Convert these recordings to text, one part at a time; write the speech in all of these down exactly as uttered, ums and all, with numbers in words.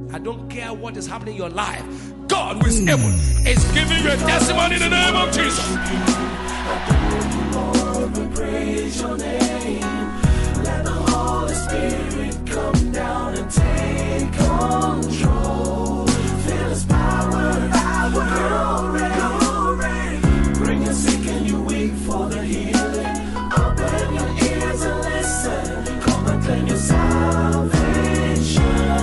I don't care what is happening in your life. God who is able is giving you a testimony in the name of Jesus. Lord, we praise your name. Let the Holy Spirit come down and take control. Feel his power, power, glory, glory. Bring your sick and your weak for the healing. Open your ears and listen. Come and claim your salvation.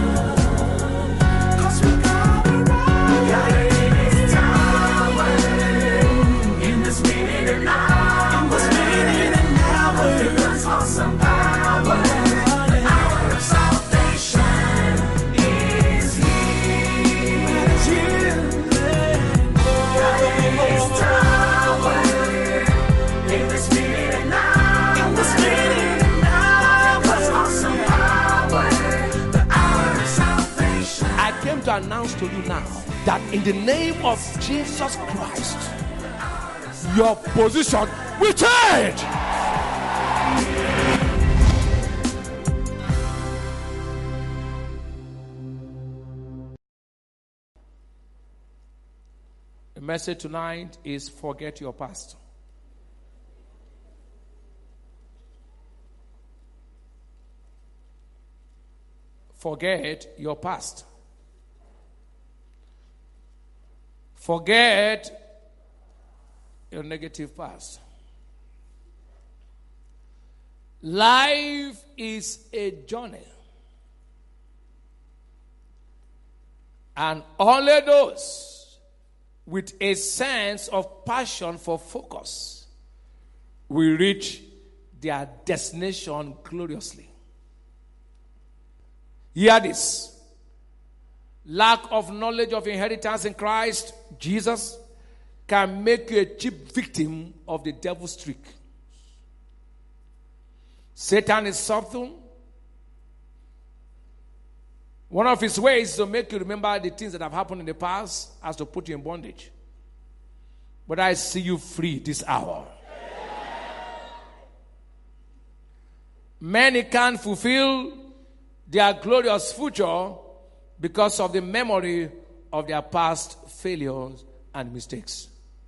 Cause we got it right. We got it in this tower. In this minute and hour. In this minute and hour. It runs awesome power. The hour of salvation is here. It's here. Got it in this tower. In this minute and hour. In this minute and hour. It runs awesome power. The hour of salvation. I came to announce to you now that in the name of Jesus Christ, your position will change. The message tonight is forget your past. Forget your past. Forget your negative past. Life is a journey. And only those with a sense of passion for focus will reach their destination gloriously. Hear this. Lack of knowledge of inheritance in Christ Jesus can make you a cheap victim of the devil's trick. Satan is subtle. One of his ways is to make you remember the things that have happened in the past as to put you in bondage. But I see you free this hour. Many can't fulfill their glorious future because of the memory of their past failures and mistakes.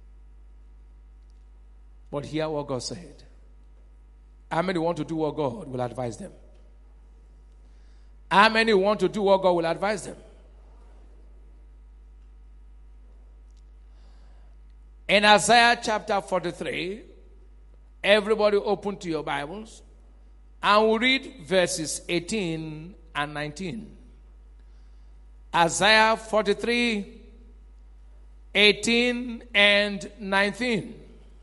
But hear what God said. How many want to do what God will advise them? How many want to do what God will advise them? In Isaiah chapter forty-three, everybody open to your Bibles, and we'll read verses eighteen and nineteen. Isaiah forty-three, eighteen and nineteen.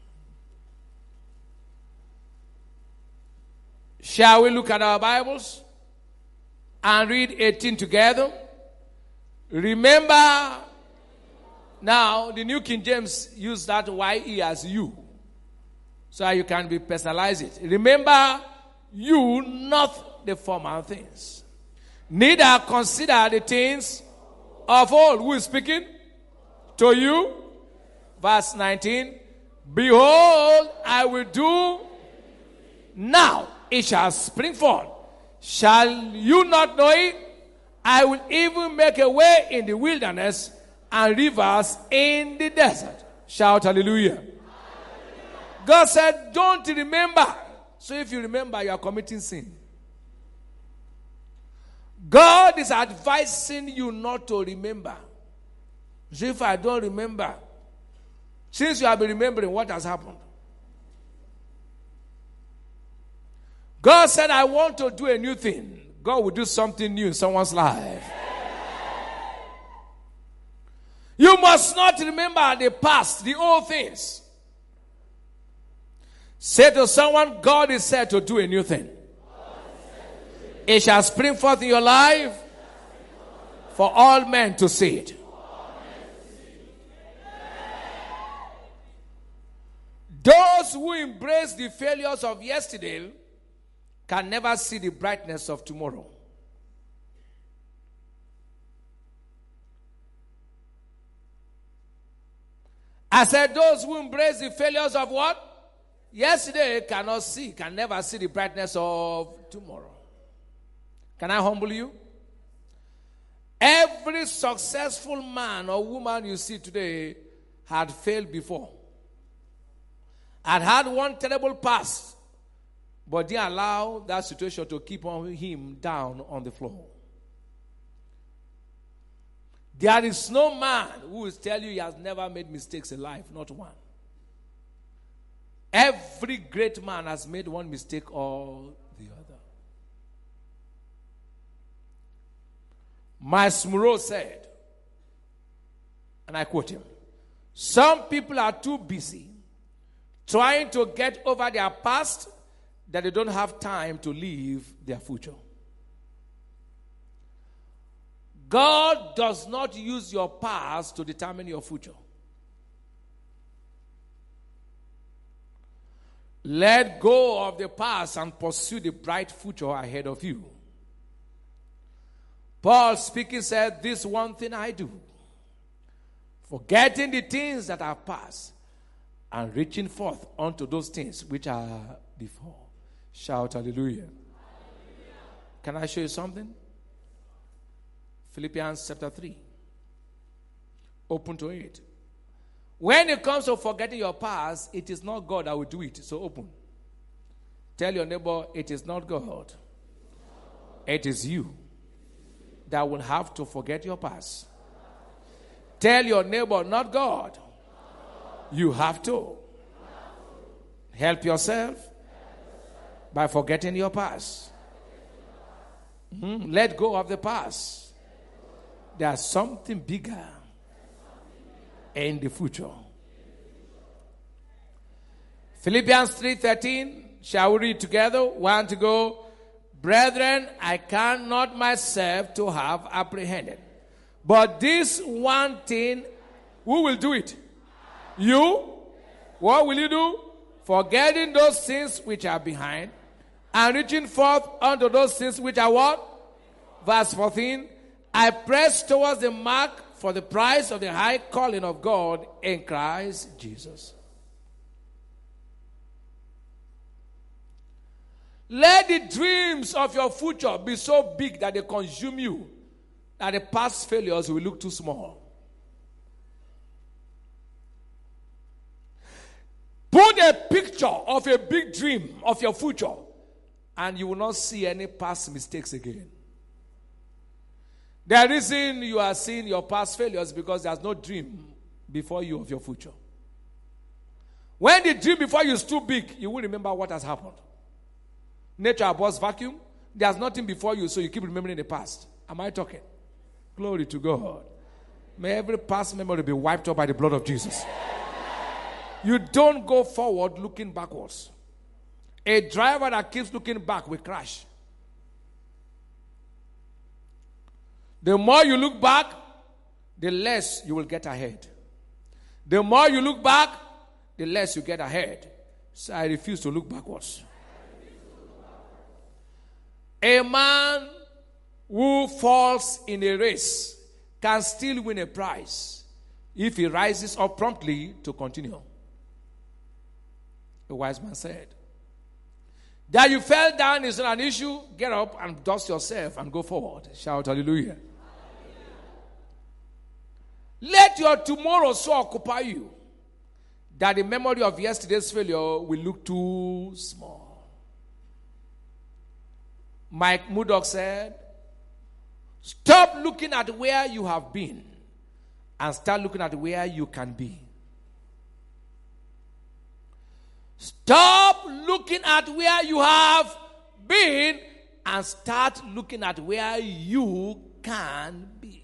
Shall we look at our Bibles and read eighteen together? Remember, now the New King James used that Y E as you, so you can be personalize it. Remember you, not the former things. Neither consider the things of old. Who is speaking? To you. Verse nineteen. Behold, I will do now. It shall spring forth. Shall you not know it? I will even make a way in the wilderness and rivers in the desert. Shout hallelujah. Hallelujah. God said, don't remember. So if you remember, you are committing sin. God is advising you not to remember. So if I don't remember, since you have been remembering, what has happened? God said, I want to do a new thing. God will do something new in someone's life. You must not remember the past, the old things. Say to someone, God is said to do a new thing. It shall spring forth in your life for all men to see it. Those who embrace the failures of yesterday can never see the brightness of tomorrow. I said those who embrace the failures of what? Yesterday cannot see, can never see the brightness of tomorrow. Can I humble you? Every successful man or woman you see today had failed before. Had had one terrible past, but didn't allow that situation to keep on him down on the floor. There is no man who will tell you he has never made mistakes in life, not one. Every great man has made one mistake or the other. Miles Monroe said, and I quote him, "Some people are too busy trying to get over their past that they don't have time to live their future." God does not use your past to determine your future. Let go of the past and pursue the bright future ahead of you. Paul speaking said, "This one thing I do, forgetting the things that are past and reaching forth unto those things which are before." Shout hallelujah. Hallelujah. Can I show you something? Philippians chapter three. Open to it. When it comes to forgetting your past, it is not God that will do it. So open. Tell your neighbor, it is not God. It is you that will have to forget your past. Tell your neighbor, not God. You have to. Help yourself by forgetting your past. Mm-hmm. Let go of the past. There's something bigger in the future. Philippians three thirteen. Shall we read together? One to go. "Brethren, I cannot myself to have apprehended. But this one thing," who will do it? You? What will you do? "Forgetting those things which are behind, and reaching forth unto those things which are what?" Verse fourteen. "I press towards the mark for the prize of the high calling of God in Christ Jesus." Let the dreams of your future be so big that they consume you, that the past failures will look too small. Put a picture of a big dream of your future, and you will not see any past mistakes again. The reason you are seeing your past failures is because there's no dream before you of your future. When the dream before you is too big, you will remember what has happened. Nature abhors vacuum. There's nothing before you, so you keep remembering the past. Am I talking? Glory to God. May every past memory be wiped out by the blood of Jesus. You don't go forward looking backwards. A driver that keeps looking back will crash. The more you look back, the less you will get ahead. The more you look back, the less you get ahead. So I refuse to look backwards. A man who falls in a race can still win a prize if he rises up promptly to continue. A wise man said, "That you fell down is not an issue. Get up and dust yourself and go forward." Shout hallelujah. Let your tomorrow so occupy you that the memory of yesterday's failure will look too small. Mike Murdoch said, "Stop looking at where you have been and start looking at where you can be." Stop looking at where you have been and start looking at where you can be.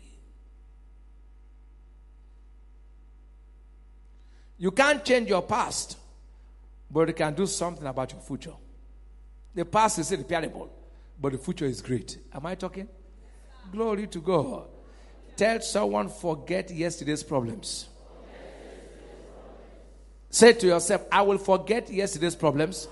You can't change your past, but you can do something about your future. The past is irreparable, but the future is great. Am I talking? Glory to God. Tell someone, forget yesterday's problems. Say to yourself, I will forget yesterday's problems.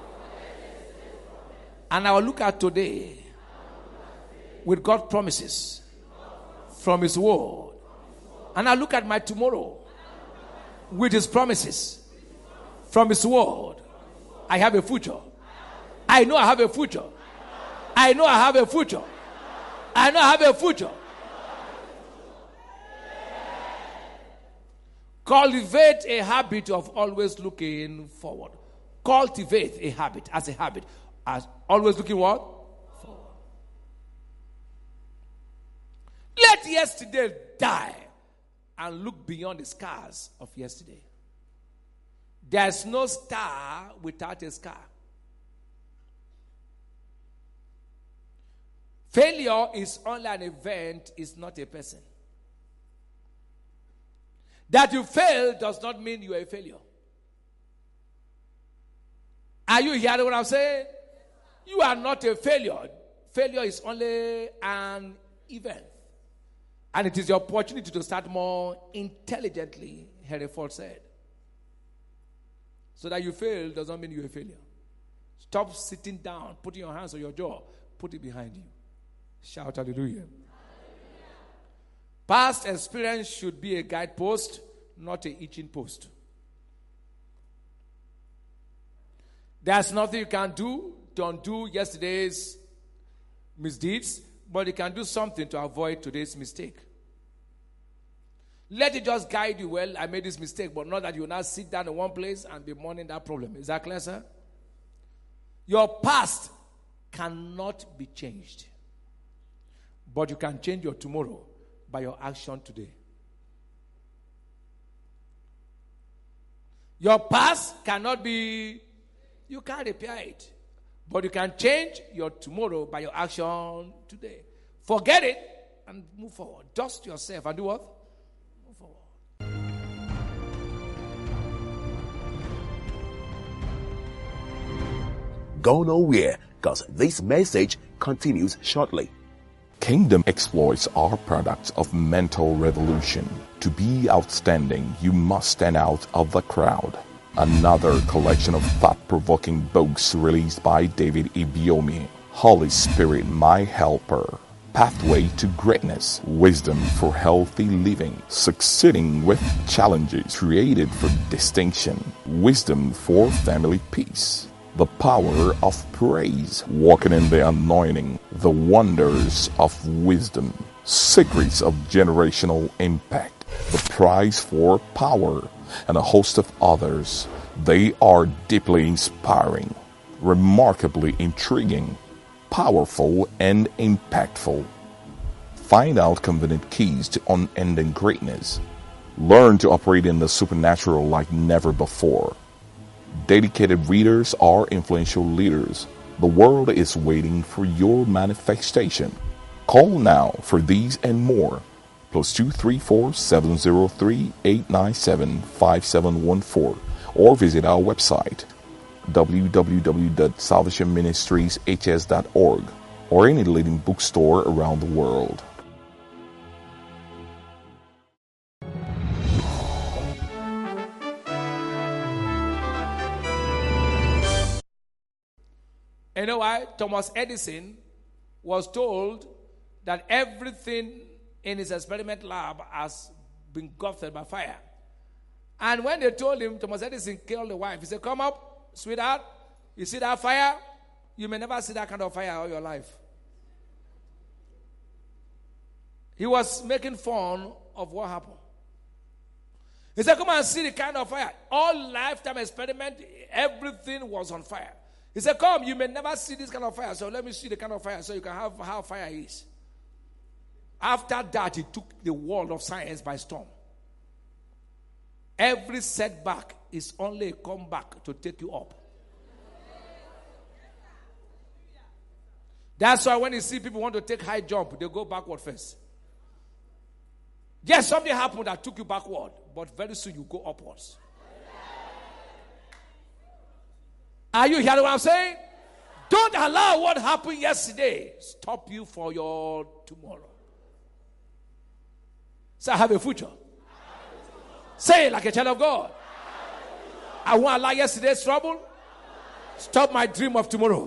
And I will look at today with God's promises from His word. And I look at my tomorrow with His promises from His word. I have a future. I know I have a future. I know I have a future. I know I have a future. Cultivate a habit of always looking forward. Cultivate a habit as a habit. As always looking what? Forward. Let yesterday die and look beyond the scars of yesterday. There's no star without a scar. Failure is only an event, it's not a person. That you fail does not mean you are a failure. Are you hearing what I'm saying? You are not a failure. Failure is only an event. And it is your opportunity to start more intelligently, Hereford said. So that you fail does not mean you're a failure. Stop sitting down, putting your hands on your jaw, put it behind you. Shout hallelujah. Hallelujah. Past experience should be a guidepost, not a itching post. There's nothing you can do to undo yesterday's misdeeds, but you can do something to avoid today's mistake. Let it just guide you. Well, I made this mistake, but not that you will not sit down in one place and be mourning that problem. Is that clear, sir? Your past cannot be changed, but you can change your tomorrow by your action today. Your past cannot be, you can't repair it, but you can change your tomorrow by your action today. Forget it and move forward. Dust yourself and do what? Move forward. Go nowhere, because this message continues shortly. Kingdom exploits are products of mental revolution. To be outstanding, you must stand out of the crowd. Another collection of thought-provoking books released by David Ibiyeomie. Holy Spirit, My Helper. Pathway to Greatness. Wisdom for Healthy Living. Succeeding with Challenges. Created for Distinction. Wisdom for Family Peace. The Power of Praise. Walking in the Anointing. The Wonders of Wisdom. Secrets of Generational Impact. The Prize for Power. And a host of others. They are deeply inspiring, remarkably intriguing, powerful, and impactful. Find out convenient keys to unending greatness. Learn to operate in the supernatural like never before. Dedicated readers are influential leaders. The world is waiting for your manifestation. Call now for these and more. Plus two three four seven zero three eight nine seven five seven one four or visit our website w w w dot salvation ministries h s dot org or any leading bookstore around the world. You know why? Thomas Edison was told that everything in his experiment lab has been gutted by fire. And when they told him, Thomas Edison killed the wife, he said, come up, sweetheart, you see that fire? You may never see that kind of fire all your life. He was making fun of what happened. He said, come and see the kind of fire. All lifetime experiment, everything was on fire. He said, come, you may never see this kind of fire, so let me see the kind of fire so you can have how fire is. After that, he took the world of science by storm. Every setback is only a comeback to take you up. That's why when you see people want to take high jump, they go backward first. Yes, something happened that took you backward, but very soon you go upwards. Are you hearing what I'm saying? Don't allow what happened yesterday stop you for your tomorrow. Say, I have a future. Say it like a child of God. I won't allow yesterday's trouble stop my dream of tomorrow.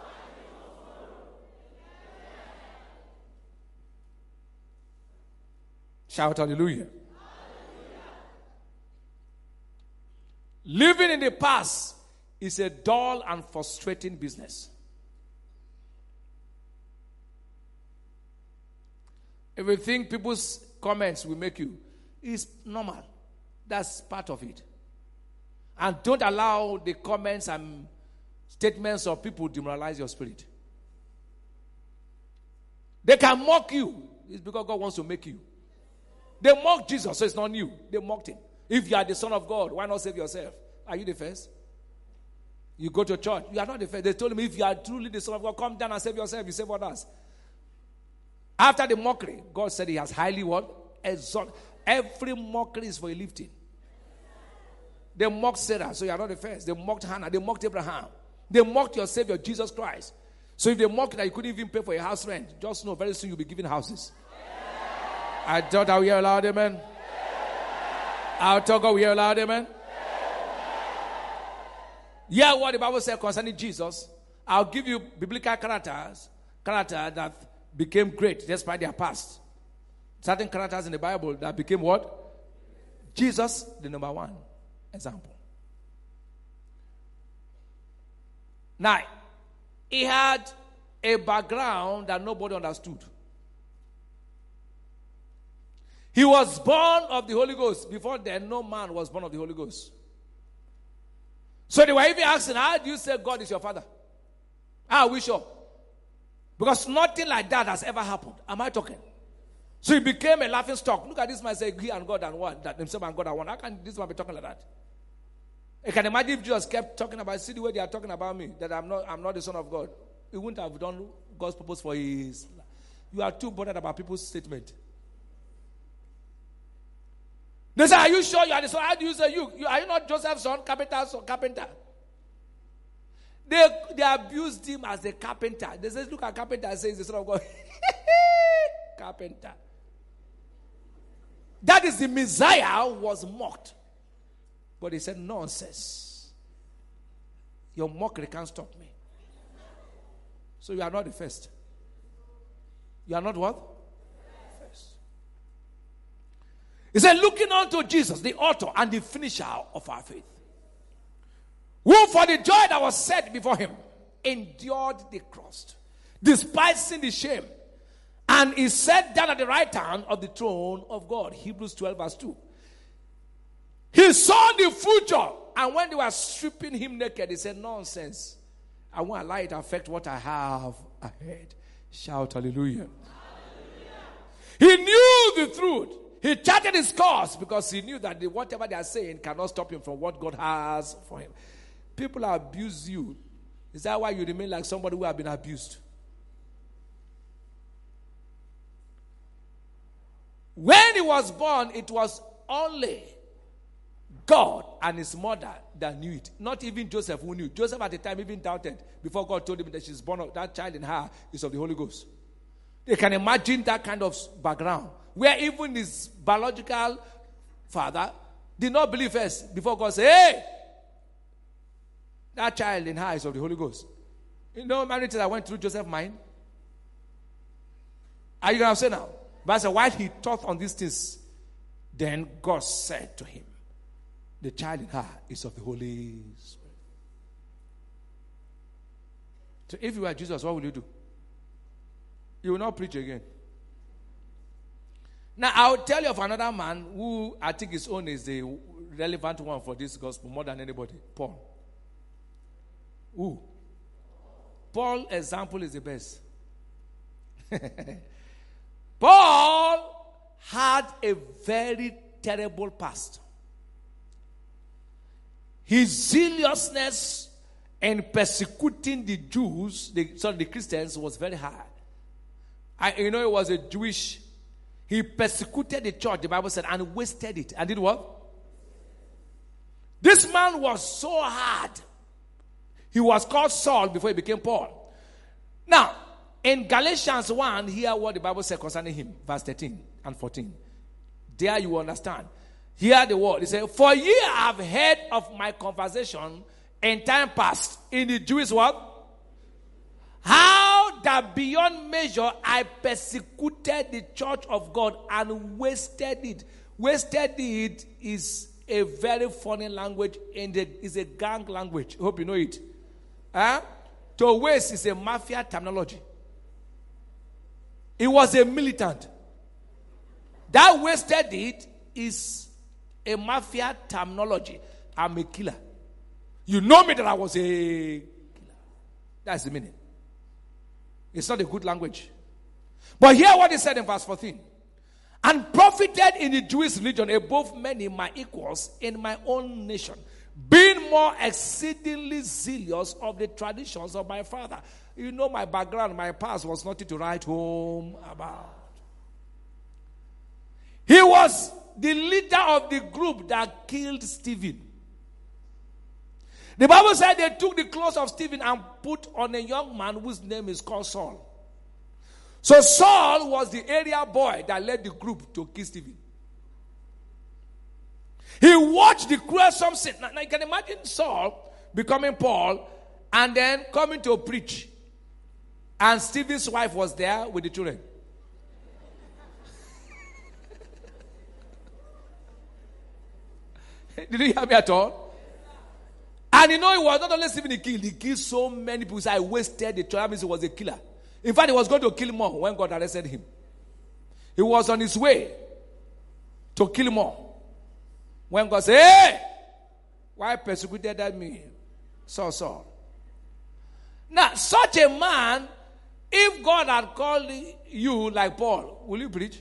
Shout hallelujah. Living in the past is a dull and frustrating business. If you think people's comments will make you, it's normal. That's part of it. And don't allow the comments and statements of people demoralize your spirit. They can mock you. It's because God wants to make you. They mocked Jesus, so it's not new. They mocked him. If you are the Son of God, why not save yourself? Are you the first? You go to church. You are not the first. They told him, if you are truly the Son of God, come down and save yourself. You save others. After the mockery, God said he has highly what? Exalted. Every mockery is for a lifting. They mocked Sarah, so you are not the first. They mocked Hannah. They mocked Abraham. They mocked your Savior, Jesus Christ. So if they mocked that you couldn't even pay for your house rent, just know very soon you'll be given houses. I thought I would hear loud, amen. I thought I would hear loud, amen. Yeah, what the Bible said concerning Jesus. I'll give you biblical characters, characters that became great despite their past. Certain characters in the Bible that became what? Jesus, the number one example. Now, he had a background that nobody understood. He was born of the Holy Ghost. Before then, no man was born of the Holy Ghost. So they were even asking, how do you say God is your father? How are we sure? Because nothing like that has ever happened. Am I talking? So he became a laughing stock. Look at this man say, he and God and one, that himself and God are one. How can this man be talking like that? I can imagine if Jesus kept talking about, see the way they are talking about me, that I'm not, I'm not the Son of God. He wouldn't have done God's purpose for his life. You are too bothered about people's statement. They say, are you sure you are the son? How do you say you? you are you not Joseph's son, carpenter's son, carpenter? They, they abused him as a carpenter. They say, look at carpenter and say he's the Son of God. Carpenter. That is the Messiah was mocked. But he said, nonsense. Your mockery can't stop me. So you are not the first. You are not what? First. He said, looking unto Jesus, the author and the finisher of our faith, who for the joy that was set before him endured the cross, despising the shame, and is set down at the right hand of the throne of God. Hebrews twelve verse two. He saw the future, and when they were stripping him naked, he said, nonsense. I won't allow it to affect what I have ahead. Shout hallelujah. Hallelujah. He knew the truth. He charted his course because he knew that the, whatever they are saying cannot stop him from what God has for him. People abuse you. Is that why you remain like somebody who has been abused? When he was born, it was only God and his mother that knew it. Not even Joseph who knew. Joseph at the time even doubted before God told him that she's born, that child in her is of the Holy Ghost. They can imagine that kind of background where even his biological father did not believe first before God said, hey, that child in her is of the Holy Ghost. You know many things that went through Joseph's mind? Are you going to say now? But so while he thought on these things, then God said to him, the child in her is of the Holy Spirit. So if you were Jesus, what would you do? You will not preach again. Now, I'll tell you of another man who I think his own is the relevant one for this gospel more than anybody. Paul. Who? Paul's example is the best. Paul had a very terrible past. His zealousness in persecuting the Jews, the, sorry, the Christians, was very high. I, you know, it was a Jewish. He persecuted the church, the Bible said, and wasted it. And did what? This man was so hard. He was called Saul before he became Paul. Now, in Galatians one, hear what the Bible said concerning him, verse thirteen and fourteen. There you understand. Hear the word. He said, for ye have heard of my conversation in time past in the Jewish world, how that beyond measure I persecuted the church of God and wasted it. Wasted it is a very funny language and is a gang language. I hope you know it. Huh? To waste is a mafia terminology. It was a militant. That wasted it is a mafia terminology. I'm a killer. You know me that I was a killer. That's the meaning. It's not a good language. But hear what he said in verse fourteen. And profited in the Jewish religion above many my equals in my own nation, being more exceedingly zealous of the traditions of my father. You know my background, my past was nothing to write home about. He was the leader of the group that killed Stephen. The Bible said they took the clothes of Stephen and put on a young man whose name is called Saul. So Saul was the area boy that led the group to kill Stephen. He watched the gruesome scene. Now, now you can imagine Saul becoming Paul and then coming to preach. And Stephen's wife was there with the children. Did you hear me at all? And you know, it was not only Stephen he killed, he killed so many people. So I wasted the trial. That means he was a killer. In fact, he was going to kill more when God arrested him. He was on his way to kill more. When God said, hey, why persecuted that me? Saul, Saul. Now, such a man, if God had called you like Paul, will you preach?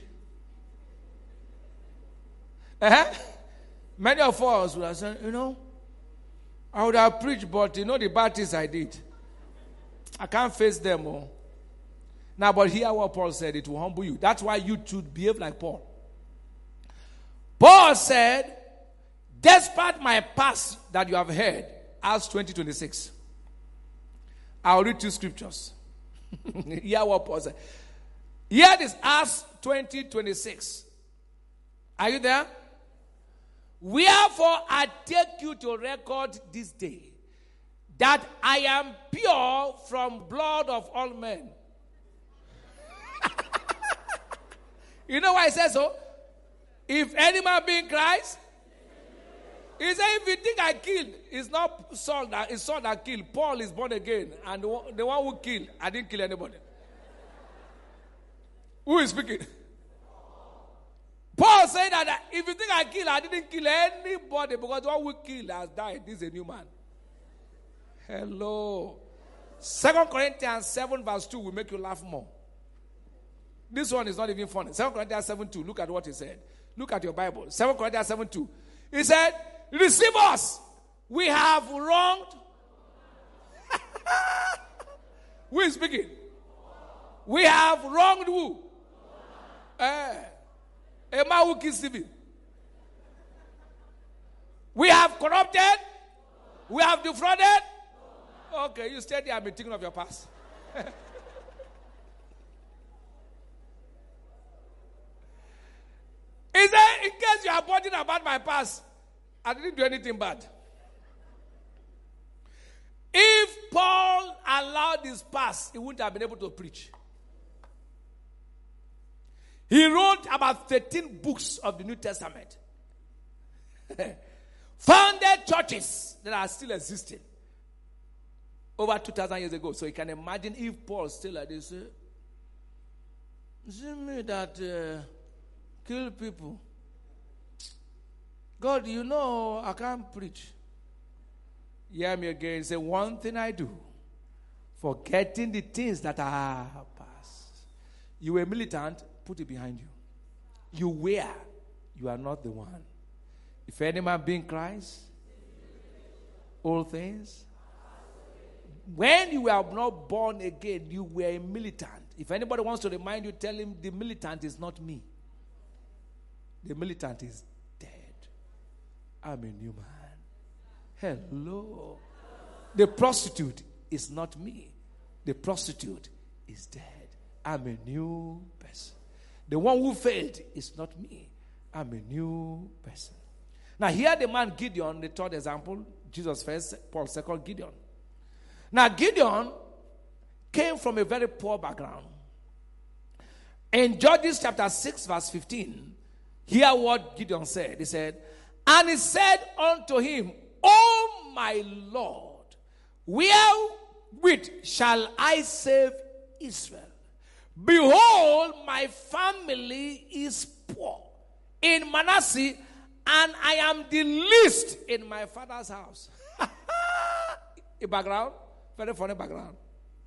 Uh-huh. Many of us would have said, you know, I would have preached, but you know the bad things I did. I can't face them all. Now, but hear what Paul said. It will humble you. That's why you should behave like Paul. Paul said, despite my past that you have heard, Acts twenty twenty-six. I'll read two scriptures. Hear what Paul said. Here is Acts twenty twenty-six. Are you there? Wherefore I take you to record this day that I am pure from blood of all men. You know why I said so? If any man be in Christ, he said, if you think I killed, it's not Saul that, it's Saul that killed. Paul is born again, and the one, the one who killed, I didn't kill anybody. Who is speaking? Paul said that if you think I killed, I didn't kill anybody, because the one who killed has died. This is a new man. Hello. Second Corinthians seven verse two will make you laugh more. This one is not even funny. Second Corinthians seven two. Look at what he said. Look at your Bible. Second Corinthians seven two. He said, receive us. We have wronged. Who is speaking? We have wronged who? Eh, a man who kills Stephen. We have corrupted. We have defrauded. Okay, you stay there and be thinking of your past. He said, in case you are bothering about my past, I didn't do anything bad. If Paul allowed his past, he wouldn't have been able to preach. He wrote about thirteen books of the New Testament. Founded churches that are still existing over two thousand years ago. So you can imagine if Paul still like this. Uh, is it me that uh, kill people? God, you know I can't preach. Hear me again. Say, one thing I do, forgetting the things that are past. You were militant, put it behind you. You were, you are not the one. If any man be in Christ, all things. When you were not born again, you were a militant. If anybody wants to remind you, tell him the militant is not me. The militant is dead. I'm a new man. Hello. The prostitute is not me. The prostitute is dead. I'm a new person. The one who failed is not me. I'm a new person. Now here the man Gideon, the third example, Jesus first, Paul second, Gideon. Now Gideon came from a very poor background. In Judges chapter six verse fifteen, hear what Gideon said. He said, and he said unto him, O my Lord, wherewith shall I save Israel? Behold, my family is poor. In Manasseh, and I am the least in my father's house. A background, very funny background.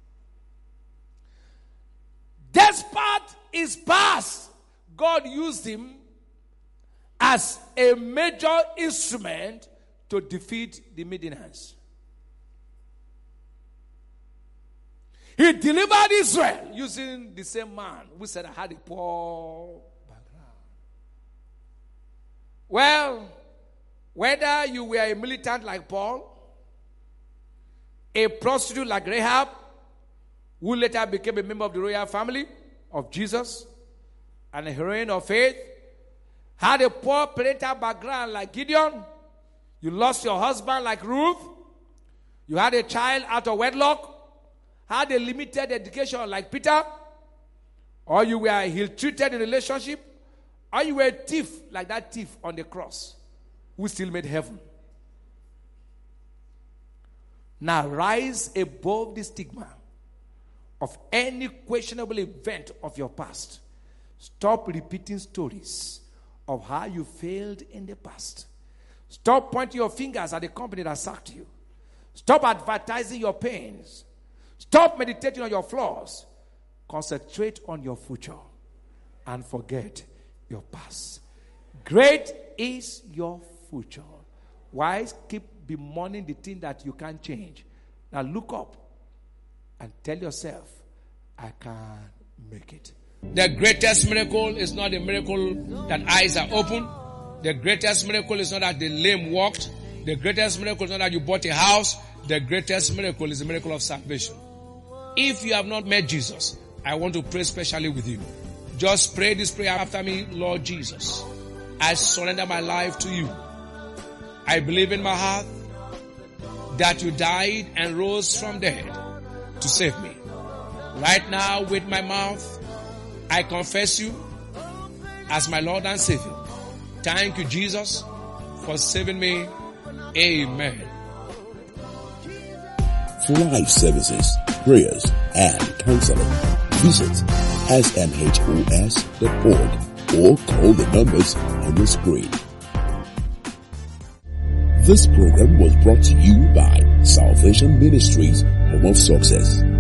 Despite his past, God used him as a major instrument to defeat the Midianites. He delivered Israel using the same man who said I had a poor background. Well, whether you were a militant like Paul, a prostitute like Rahab, who later became a member of the royal family of Jesus, and a heroine of faith, had a poor parental background like Gideon, you lost your husband like Ruth, you had a child out of wedlock, had a limited education like Peter, or you were ill-treated in a relationship, or you were a thief like that thief on the cross who still made heaven. Now rise above the stigma of any questionable event of your past. Stop repeating stories of how you failed in the past. Stop pointing your fingers at the company that sacked you. Stop advertising your pains. Stop meditating on your flaws. Concentrate on your future and forget your past. Great is your future. Why keep bemoaning the thing that you can't change? Now look up and tell yourself, I can make it. The greatest miracle is not a miracle that eyes are open. The greatest miracle is not that the lame walked. The greatest miracle is not that you bought a house. The greatest miracle is the miracle of salvation. If you have not met Jesus, I want to pray specially with you. Just pray this prayer after me. Lord Jesus, I surrender my life to you. I believe in my heart that you died and rose from dead to save me. Right now, with my mouth, I confess you as my Lord and Savior. Thank you, Jesus, for saving me. Amen. For life services, prayers, and counseling, visit s m h o s dot org or call the numbers on the screen. This program was brought to you by Salvation Ministries, Home of Success.